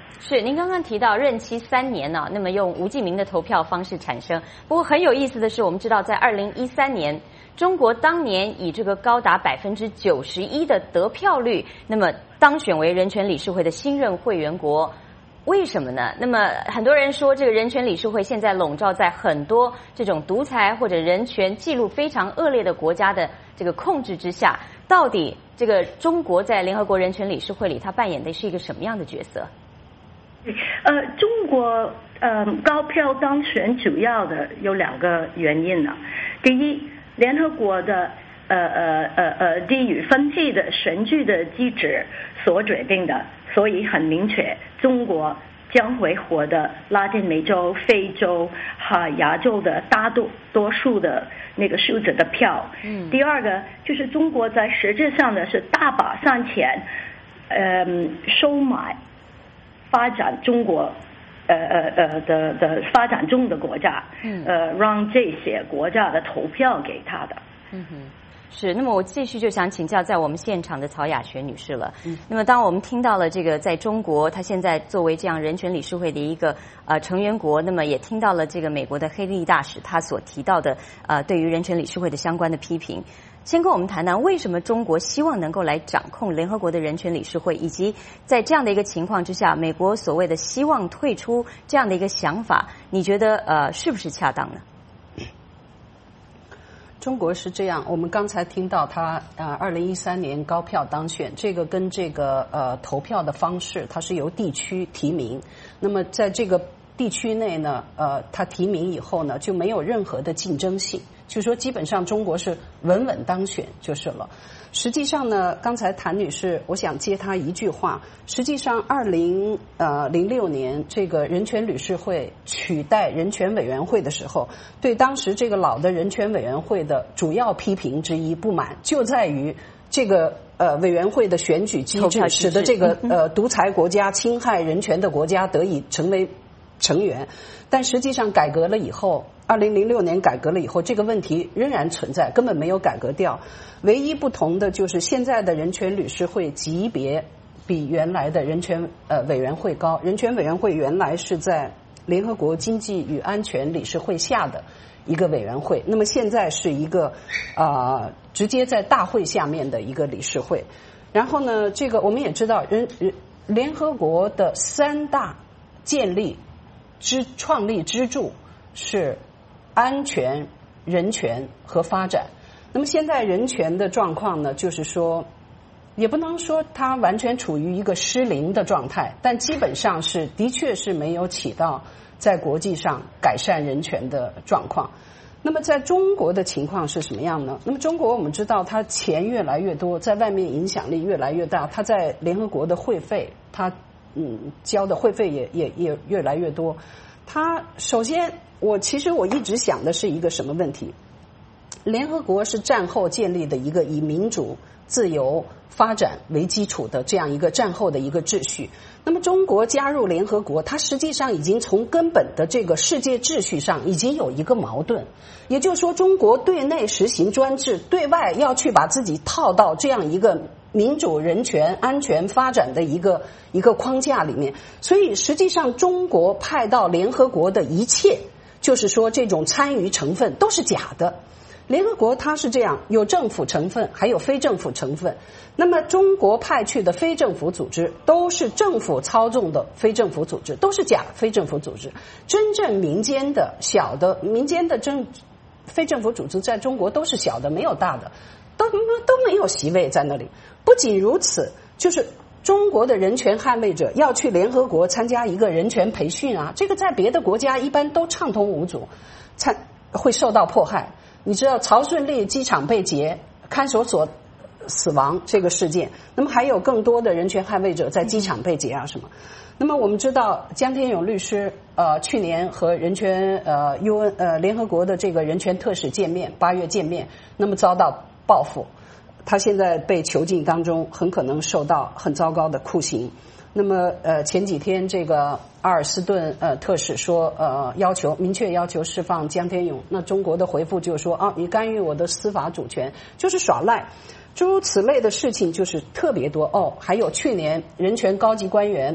是，您刚刚提到任期三年呢、啊，那么用无记名的投票方式产生。不过很有意思的是，我们知道在二零一三年，中国当年以这个高达百分之九十一的得票率，那么当选为人权理事会的新任会员国。为什么呢？那么很多人说，这个人权理事会现在笼罩在很多这种独裁或者人权记录非常恶劣的国家的这个控制之下，到底这个中国在联合国人权理事会里，它扮演的是一个什么样的角色？ 呃，中国呃高票当选主要的有两个原因呢。第一，联合国的呃呃呃呃地域分配的选举的机制所决定的，所以很明确，中国将会获得拉丁美洲、非洲和亚洲的大多多数的那个数字的票。嗯。第二个就是中国在实质上呢是大把上钱，嗯，收买。发展中国，呃呃呃的的发展中的国家，嗯，呃，让这些国家的投票给他的。 嗯哼，是。那么我继续就想请教在我们现场的曹雅璇女士了。嗯，那么当我们听到了这个在中国，它现在作为这样人权理事会的一个呃成员国，那么也听到了这个美国的黑利大使他所提到的呃对于人权理事会的相关的批评。先跟我们谈谈为什么中国希望能够来掌控联合国的人权理事会，以及在这样的一个情况之下，美国所谓的希望退出这样的一个想法，你觉得呃是不是恰当呢？ 中国是这样，我们刚才听到他呃二零一三年高票当选，这个跟这个呃投票的方式，它是由地区提名，那么在这个地区内呢，呃，他提名以后呢，就没有任何的竞争性，就说基本上中国是稳稳当选就是了。实际上呢，刚才谭女士，我想接她一句话，实际上二零呃零六年这个人权理事会取代人权委员会的时候，对当时这个老的人权委员会的主要批评之一不满，就在于这个呃委员会的选举机制，使得这个呃独裁国家、侵害人权的国家得以成为成员。但实际上改革了以后，二零零六年改革了以后，这个问题仍然存在，根本没有改革掉。唯一不同的就是现在的人权理事会级别比原来的人权呃委员会高。人权委员会原来是在联合国经济与安全理事会下的一个委员会，那么现在是一个啊、呃、直接在大会下面的一个理事会。然后呢，这个我们也知道，人人联合国的三大建立支创立支柱是安全、人权和发展。那么现在人权的状况呢，就是说也不能说它完全处于一个失灵的状态，但基本上是的确是没有起到在国际上改善人权的状况。那么在中国的情况是什么样呢？那么中国我们知道它钱越来越多，在外面影响力越来越大，它在联合国的会费它嗯交的会费也也也越来越多。它首先我其实我一直想的是一个什么问题，联合国是战后建立的一个以民主、自由、发展为基础的这样一个战后的一个秩序。那么中国加入联合国，它实际上已经从根本的这个世界秩序上已经有一个矛盾，也就是说中国对内实行专制，对外要去把自己套到这样一个民主、人权、安全、发展的一个一个框架里面。所以实际上中国派到联合国的一切，就是说这种参与成分都是假的。联合国它是这样，有政府成分，还有非政府成分。那么中国派去的非政府组织都是政府操纵的非政府组织，都是假非政府组织。真正民间的小的民间的政非政府组织在中国都是小的，没有大的，都都没有席位在那里。不仅如此，就是中国的人权捍卫者要去联合国参加一个人权培训啊，这个在别的国家一般都畅通无阻，参会受到迫害。你知道曹顺利机场被劫，看守所死亡这个事件，那么还有更多的人权捍卫者在机场被劫啊什么。那么我们知道江天勇律师呃去年和人权呃 U N 呃联合国的这个人权特使见面，八月见面，那么遭到报复，他现在被囚禁当中，很可能受到很糟糕的酷刑。那么呃前几天这个阿尔斯顿呃特使说呃要求明确要求释放江天勇，那中国的回复就是说啊你干预我的司法主权，就是耍赖。诸如此类的事情就是特别多哦。还有去年人权高级官员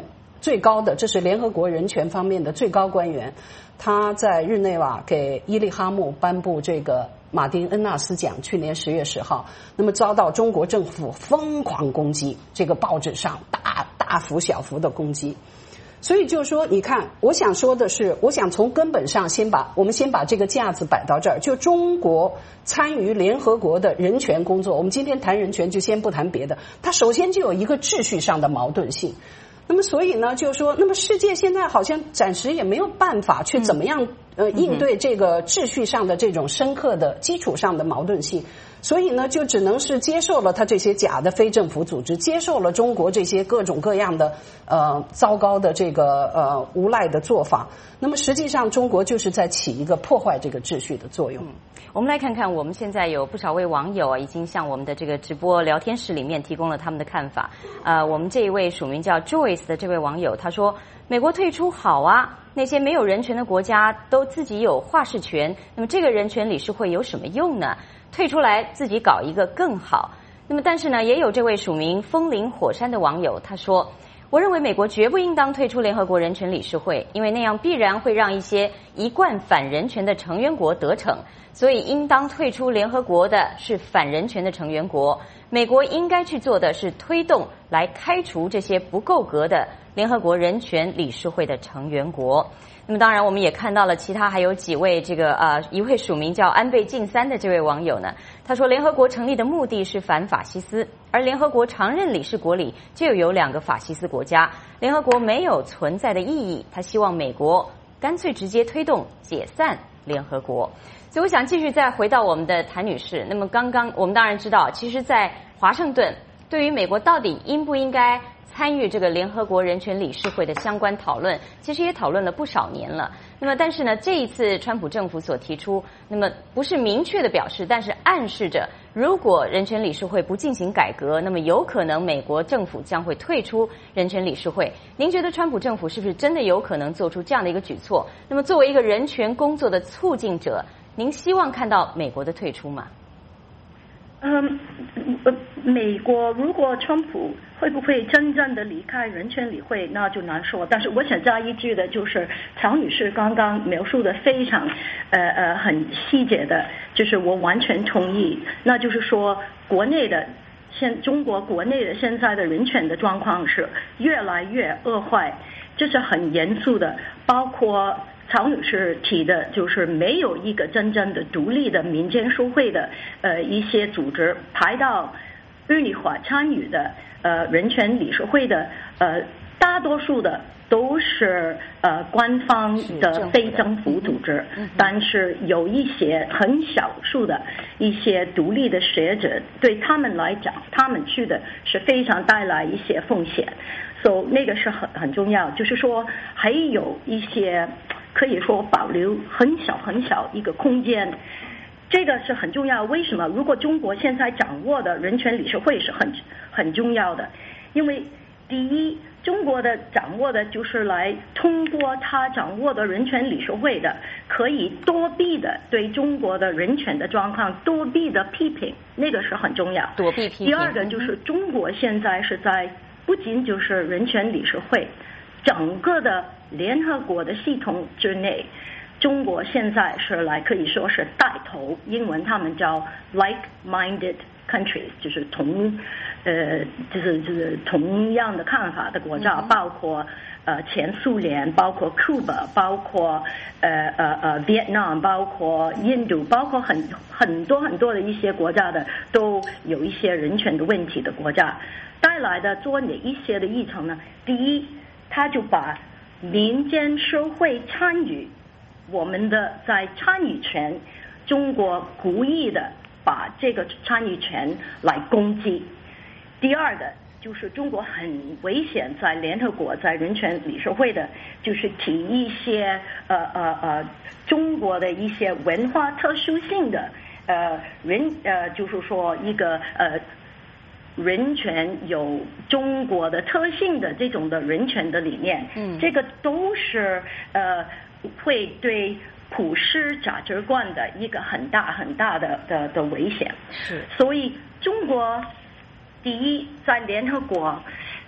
最高的，这是联合国人权方面的最高官员，他在日内瓦给伊利哈木颁布这个马丁恩纳斯奖，去年十月十号，那么遭到中国政府疯狂攻击，这个报纸上大大幅小幅的攻击。所以就是说，你看，我想说的是，我想从根本上先把我们先把这个架子摆到这儿，就中国参与联合国的人权工作，我们今天谈人权就先不谈别的，它首先就有一个秩序上的矛盾性。那么所以呢，就是说，那么世界现在好像暂时也没有办法去怎么样呃应对这个秩序上的这种深刻的基础上的矛盾性。所以呢，就只能是接受了他这些假的非政府组织，接受了中国这些各种各样的呃糟糕的这个呃无赖的做法。那么实际上，中国就是在起一个破坏这个秩序的作用。 嗯，我们来看看，我们现在有不少位网友啊，已经向我们的这个直播聊天室里面提供了他们的看法。呃，我们这一位署名叫 Joyce 的这位网友，他说：“美国退出好啊，那些没有人权的国家都自己有话事权，那么这个人权理事会有什么用呢？退出来自己搞一个更好。”那么但是呢，也有这位署名风林火山的网友，他说：“我认为美国绝不应当退出联合国人权理事会，因为那样必然会让一些一贯反人权的成员国得逞，所以应当退出联合国的是反人权的成员国。美国应该去做的是推动来开除这些不够格的联合国人权理事会的成员国。”那么当然我们也看到了其他还有几位这个呃一位署名叫安倍晋三的这位网友呢，他说联合国成立的目的是反法西斯，而联合国常任理事国里就有两个法西斯国家，联合国没有存在的意义，他希望美国干脆直接推动解散联合国。所以我想继续再回到我们的谭女士，那么刚刚我们当然知道，其实在华盛顿对于美国到底应不应该参与这个联合国人权理事会的相关讨论，其实也讨论了不少年了。那么但是呢，这一次川普政府所提出，那么不是明确的表示，但是暗示着如果人权理事会不进行改革，那么有可能美国政府将会退出人权理事会。您觉得川普政府是不是真的有可能做出这样的一个举措？那么作为一个人权工作的促进者，您希望看到美国的退出吗？ 嗯，美国如果川普会不会真正的离开人权理会，那就难说。但是我想加一句的就是，曹女士刚刚描述的非常呃呃很细节的，就是我完全同意。那就是说，国内的现中国国内的现在的人权的状况是越来越恶坏，这是很严肃的，包括曹女士提的，就是没有一个真正的独立的民间社会的呃一些组织排到日内瓦参与的呃人权理事会的呃大多数的都是呃官方的非政府组织，但是有一些很少数的一些独立的学者，对他们来讲，他们去的是非常带来一些风险，所以那个是很很重要。就是说还有一些可以说保留很小很小一个空间，这个是很重要。为什么？如果中国现在掌握的人权理事会是很很重要的，因为第一，中国的掌握的就是来通过他掌握的人权理事会的，可以多臂的对中国的人权的状况多臂的批评，那个是很重要。 多臂批评。 第二个就是中国现在是在不仅就是人权理事会，整个的联合国的系统之内，中国现在是来可以说是带头，英文他们叫 like-minded countries， 就是同呃就是就是同样的看法的国家，嗯、包括呃前苏联，包括 Cuba， 包括呃呃呃 Vietnam， 包括印度，包括很很多很多的一些国家的都有一些人权的问题的国家，带来的做哪一些的议程呢？第一，他就把民间社会参与，我们的在参与权，中国故意的把这个参与权来攻击。第二个就是中国很危险，在联合国在人权理事会的，就是提一些呃呃呃中国的一些文化特殊性的呃人呃就是说一个呃人权有中国的特性的这种的人权的理念，嗯，这个都是呃会对普世价值观的一个很大很大的的的危险。是，所以中国第一在联合国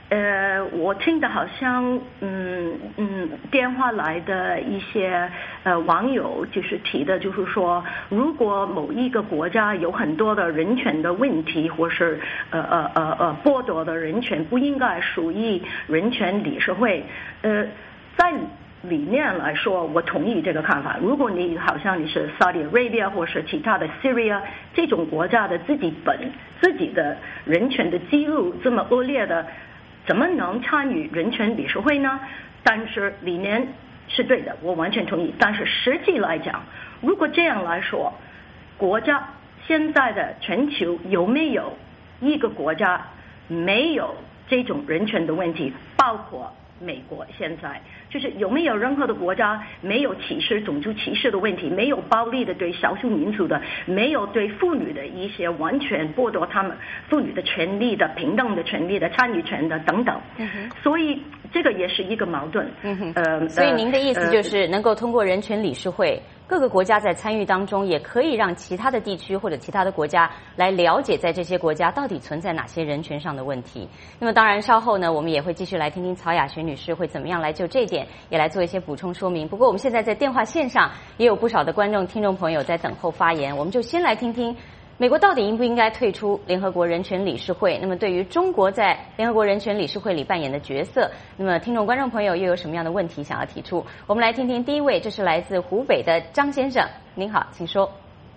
呃，我听的好像，嗯嗯，电话来的一些呃网友就是提的，就是说，如果某一个国家有很多的人权的问题，或是呃呃呃呃剥夺的人权，不应该属于人权理事会。呃，在理念来说，我同意这个看法。如果你好像你是 Saudi Arabia 或是其他的 Syria 这种国家的自己本自己的人权的记录这么恶劣的，怎么能参与人权理事会呢？但是理念是对的，我完全同意。但是实际来讲，如果这样来说，国家现在的全球有没有一个国家没有这种人权的问题？包括美国现在就是有没有任何的国家没有歧视、种族歧视的问题，没有暴力的对少数民族的，没有对妇女的一些完全剥夺他们妇女的权利的、平等的权利的、参与权的等等。嗯、所以这个也是一个矛盾。嗯、呃， 所以您的意思就是能够通过人权理事会，各个国家在参与当中，也可以让其他的地区或者其他的国家来了解在这些国家到底存在哪些人权上的问题。那么当然稍后呢，我们也会继续来听听曹雅学女士会怎么样来就这一点也来做一些补充说明。不过我们现在在电话线上也有不少的观众听众朋友在等候发言，我们就先来听听美国到底应不应该退出联合国人权理事会。那么对于中国在联合国人权理事会里扮演的角色，那么听众观众朋友又有什么样的问题想要提出？我们来听听第一位，这是来自湖北的张先生。您好，请说。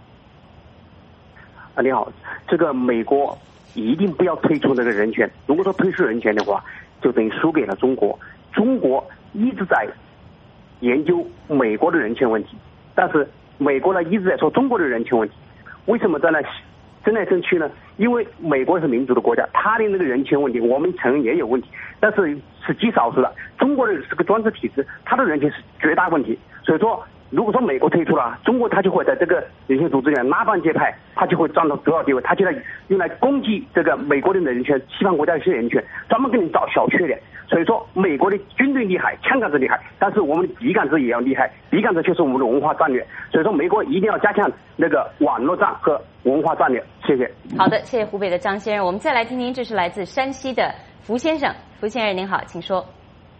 啊，你好，这个美国一定不要退出那个人权，如果说退出人权的话，就等于输给了中国。中国一直在研究美国的人权问题，但是美国呢一直在说中国的人权问题。为什么在那争来争去呢？因为美国是民主的国家，他的那个人权问题我们承认也有问题，但是是极少数的。中国的是个专制体制，他的人权是绝大问题。所以说，如果说美国退出了，中国他就会在这个人权组织里面拉帮结派，他就会占到主要地位，他就来用来攻击这个美国的人权、西方国家的一些人权，专门给你找小缺点。所以说，美国的军队厉害，枪杆子厉害，但是我们的笔杆子也要厉害，笔杆子就是我们的文化战略。所以说，美国一定要加强那个网络战和文化战略。谢谢。 好的，谢谢湖北的张先生。我们再来听听，这是来自山西的福先生。福先生您好，请说。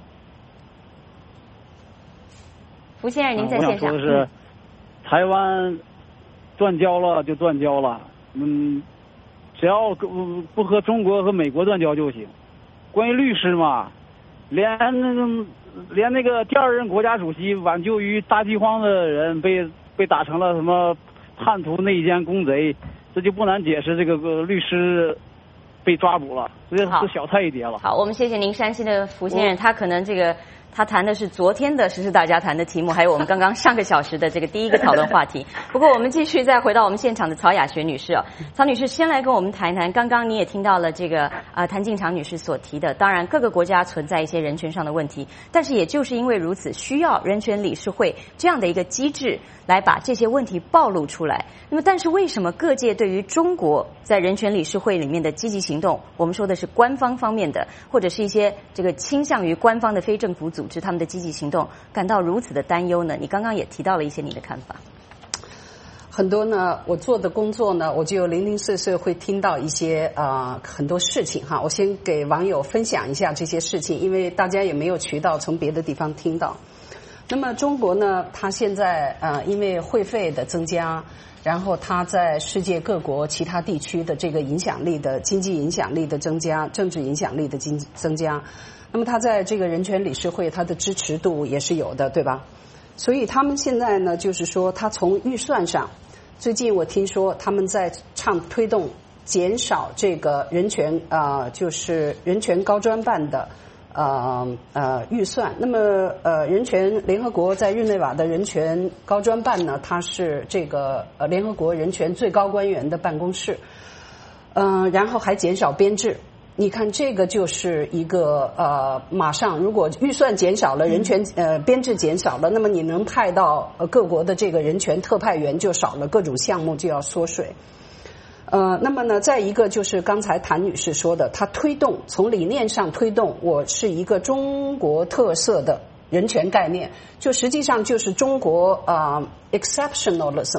福先生，您在线上。 嗯、我想说的是，台湾断交了就断交了，嗯，只要不和中国和美国断交就行。关于律师嘛，连那个连那个第二任国家主席挽救于大饥荒的人被被打成了什么叛徒、内奸、公贼，这就不难解释这个律师被抓捕了，这是小菜一碟了。 好，我们谢谢您，山西的福先生，他可能这个。他谈的是昨天的时事大家谈的题目，还有我们刚刚上个小时的这个第一个讨论话题。不过我们继续再回到我们现场的曹雅学女士啊，曹女士先来跟我们谈一谈，刚刚你也听到了这个啊谭进常女士所提的，当然各个国家存在一些人权上的问题，但是也就是因为如此，需要人权理事会这样的一个机制来把这些问题暴露出来。那么但是为什么各界对于中国在人权理事会里面的积极行动，我们说的是官方方面的，或者是一些这个倾向于官方的非政府组织他们的积极行动感到如此的担忧呢？你刚刚也提到了一些你的看法。 很多呢，我做的工作呢，我就零零碎碎会听到一些呃很多事情哈。我先给网友分享一下这些事情，因为大家也没有渠道从别的地方听到。那么中国呢，它现在呃因为会费的增加，然后它在世界各国其他地区的这个影响力的经济影响力的增加，政治影响力的增增加。那么他在这个人权理事会他的支持度也是有的，对吧？所以他们现在呢，就是说他从预算上，最近我听说他们在倡推动减少这个人权啊、呃，就是人权高专办的呃呃预算。那么呃，人权联合国在日内瓦的人权高专办呢，它是这个呃联合国人权最高官员的办公室，嗯、呃，然后还减少编制。你看，这个就是一个呃，马上如果预算减少了，人权呃编制减少了，那么你能派到呃各国的这个人权特派员就少了，各种项目就要缩水。呃，那么呢，再一个就是刚才谭女士说的，她推动从理念上推动，我是一个中国特色的人权概念，就实际上就是中国啊、呃、exceptionalism。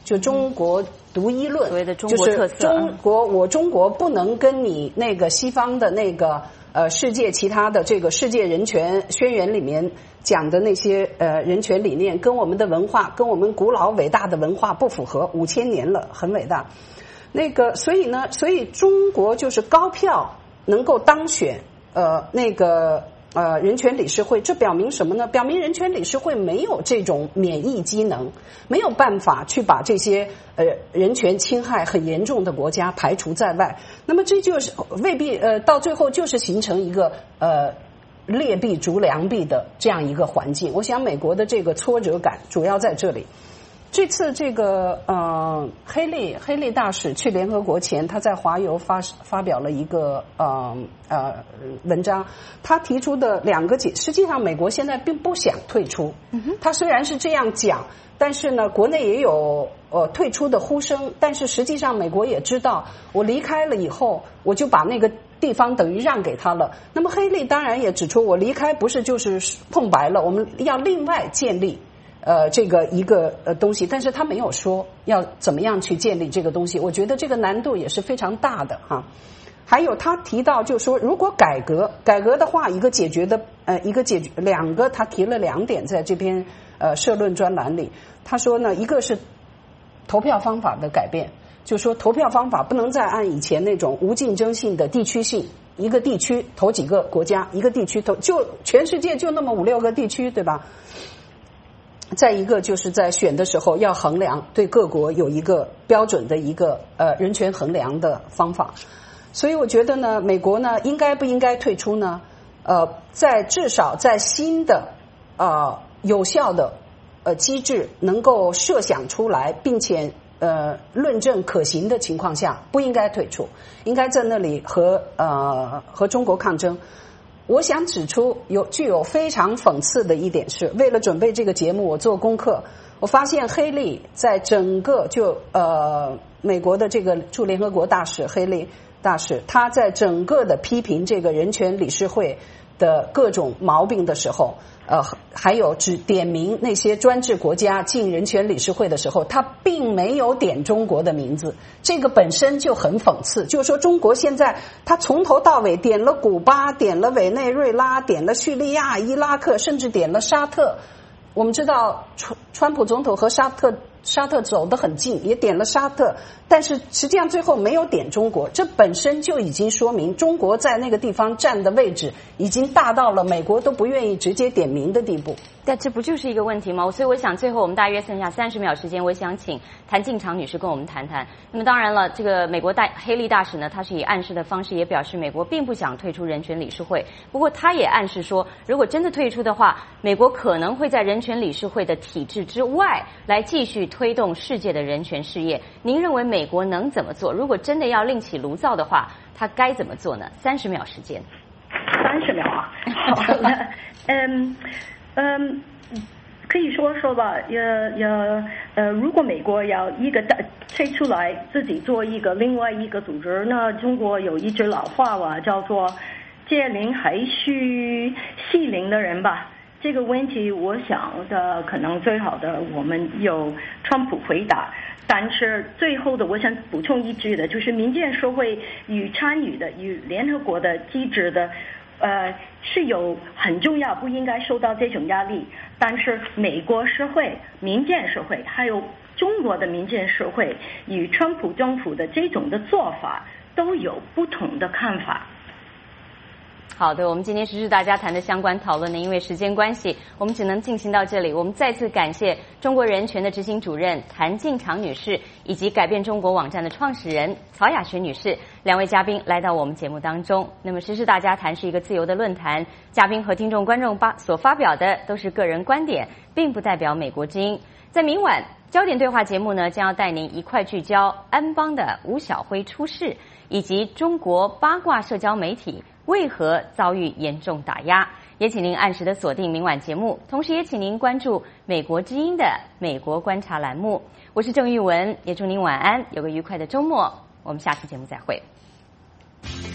就中国独一论， 所谓的中国特色， 就是中国我中国不能跟你那个西方的那个呃世界其他的这个世界人权宣言里面讲的那些呃人权理念，跟我们的文化，跟我们古老伟大的文化不符合，五千年了，很伟大。那个所以呢，所以中国就是高票能够当选呃那个。呃，人权理事会，这表明什么呢？表明人权理事会没有这种免疫机能，没有办法去把这些呃人权侵害很严重的国家排除在外。那么这就是未必呃到最后就是形成一个呃劣币逐良币的这样一个环境。我想美国的这个挫折感主要在这里。这次这个呃黑利黑利大使去联合国前，他在华邮发发表了一个呃呃文章，他提出的两个解，实际上美国现在并不想退出，他虽然是这样讲，但是呢，国内也有呃退出的呼声，但是实际上美国也知道，我离开了以后，我就把那个地方等于让给他了。那么黑利当然也指出，我离开不是就是空白了，我们要另外建立。呃，这个一个呃东西，但是他没有说要怎么样去建立这个东西，我觉得这个难度也是非常大的哈。还有他提到，就是说如果改革改革的话，一个解决的呃一个解决两个，他提了两点在这篇呃社论专栏里，他说呢，一个是投票方法的改变，就说投票方法不能再按以前那种无竞争性的地区性，一个地区投几个国家，一个地区投就全世界就那么五六个地区，对吧？再一个就是在选的时候要衡量，对各国有一个标准的一个呃人权衡量的方法。所以我觉得呢，美国呢应该不应该退出呢？呃，在至少在新的呃有效的呃机制能够设想出来，并且呃论证可行的情况下，不应该退出，应该在那里和呃和中国抗争。我想指出有具有非常讽刺的一点是，为了准备这个节目，我做功课，我发现黑利在整个就呃美国的这个驻联合国大使黑利大使，他在整个的批评这个人权理事会的各种毛病的时候，呃，还有只点名那些专制国家进人权理事会的时候，他并没有点中国的名字，这个本身就很讽刺。就是说，中国现在他从头到尾点了古巴，点了委内瑞拉，点了叙利亚、伊拉克，甚至点了沙特。我们知道川川普总统和沙特沙特走得很近，也点了沙特，但是实际上最后没有点中国，这本身就已经说明中国在那个地方占的位置已经大到了美国都不愿意直接点名的地步。 但这不就是一个问题吗？所以我想最后我们大约剩下三十秒时间，我想请谭进常女士跟我们谈谈。那么当然了，这个美国大黑利大使呢，他是以暗示的方式也表示美国并不想退出人权理事会，不过他也暗示说，如果真的退出的话，美国可能会在人权理事会的体制之外来继续推动世界的人权事业。您认为美国能怎么做？如果真的要另起炉灶的话，他该怎么做呢？三十秒时间。 三十秒啊，好了，嗯嗯，可以说说吧，也也呃，如果美国要一个推出来自己做一个另外一个组织，那中国有一句老话吧，叫做借零还需系零的人吧。这个问题我想的可能最好的我们有川普回答，但是最后的我想补充一句的就是民间社会与参与的与联合国的机制的呃是有很重要，不应该受到这种压力，但是美国社会民间社会还有中国的民间社会与川普政府的这种的做法都有不同的看法。 好的，我们今天时事大家谈的相关讨论呢，因为时间关系，我们只能进行到这里。我们再次感谢中国人权的执行主任谭进常女士，以及改变中国网站的创始人曹雅雪女士，两位嘉宾来到我们节目当中。那么时事大家谈是一个自由的论坛，嘉宾和听众观众发所发表的都是个人观点，并不代表美国之音。在明晚焦点对话节目呢，将要带您一块聚焦安邦的吴晓辉出事，以及中国八卦社交媒体为何遭遇严重打压，也请您按时的锁定明晚节目，同时也请您关注美国之音的美国观察栏目。我是郑玉文，也祝您晚安，有个愉快的周末，我们下次节目再会。